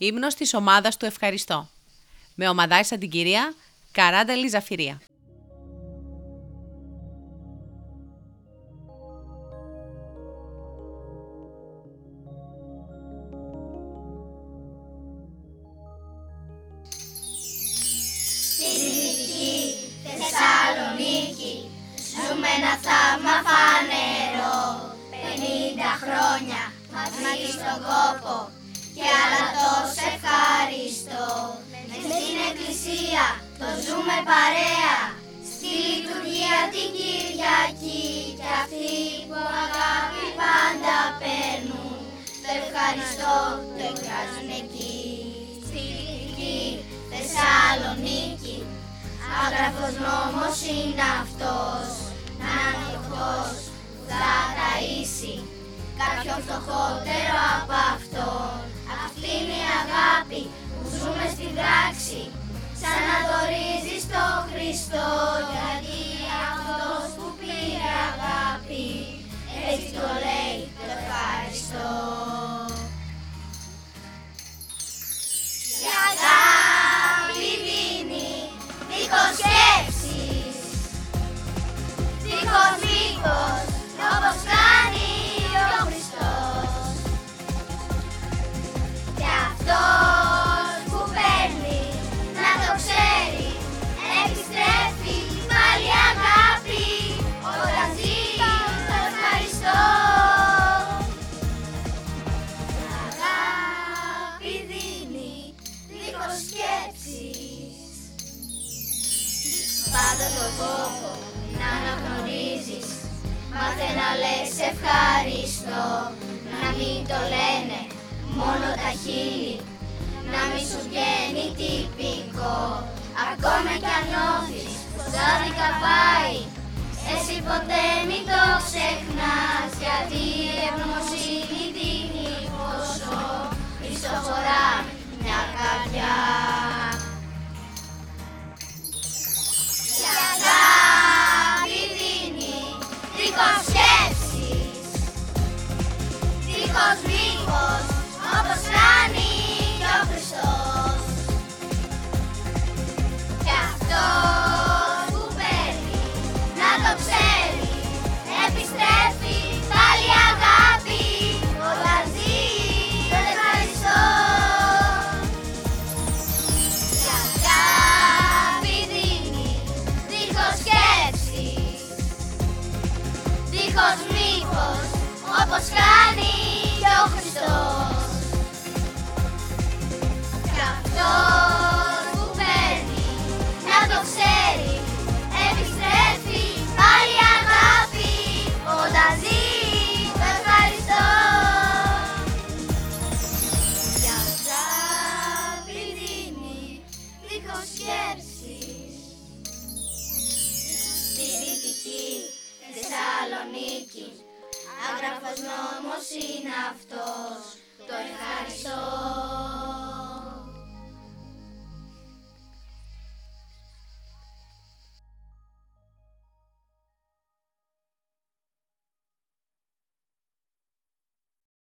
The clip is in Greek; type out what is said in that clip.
Ύμνος της ομάδας του Ευχαριστώ. Με ομαδάρισα την κυρία Καράνταλη Ζαφυρία. Στη Δυτική Θεσσαλονίκη ζούμε ένα θαύμα φανερό. 50 χρόνια μαζί στον κόπο και άλλα τόσο ευχαριστώ. Μες στην εκκλησία το ζούμε παρέα, στη λειτουργία την Κυριακή, κι αυτοί που αγάπη πάντα παίρνουν το ευχαριστώ το εκφράζουν εκεί. Στη Δυτική Θεσσαλονίκη άγραφος νόμος είναι αυτός, να είναι φτωχός που θα ταΐσει κάποιον φτωχότερο από αυτόν. Αυτή είναι η αγάπη που ζούμε στην πράξη, σαν να δωρίζεις το Χριστό, γιατί αυτός που πήρε αγάπη έτσι το λέει το ευχαριστώ. Η αγάπη δίνει δίχως σκέψεις, δίχως μήκος, όπως κάνει ο Χριστός. Και αυτός που παίρνει να το ξέρει, επιστρέφει πάλι αγάπη, όταν ζει το ευχαριστώ. Η αγάπη δίνει δίχως σκέψεις, πάντα τον κόπο να αναγνωρίζεις, μάθε να λες ευχαριστώ, να μην το λένε μόνο τα χείλη, να μην σου βγαίνει τυπικό, ακόμα κι αν νιώθεις πως άδικα πάει, εσύ ποτέ μην το ξεχνάς, γιατί η ευγνωμοσύνη δίνει πόσο ισοχωρά μια καρδιά. Η αγάπη δίνει δίχως σκέψεις, δίχως μήκος, όπως κάνει και ο Χριστός. Κι αυτός που παίρνει να το ξέρει, επιστρέφει πάλι αγάπη, όταν ζει τον ευχαριστώ. Η αγάπη δίνει δίχως σκέψεις, δίχως μήκος, όπως κάνει και ο Χριστός. Κι αυτός που παίρνει να το ξέρει, επιστρέφει πάλι αγάπη, όταν ζει το ευχαριστώ. Η αγάπη δίνει δίχως σκέψεις, στη Δυτική Θεσσαλονίκη άγραφος νόμος είναι αυτός, το ευχαριστώ.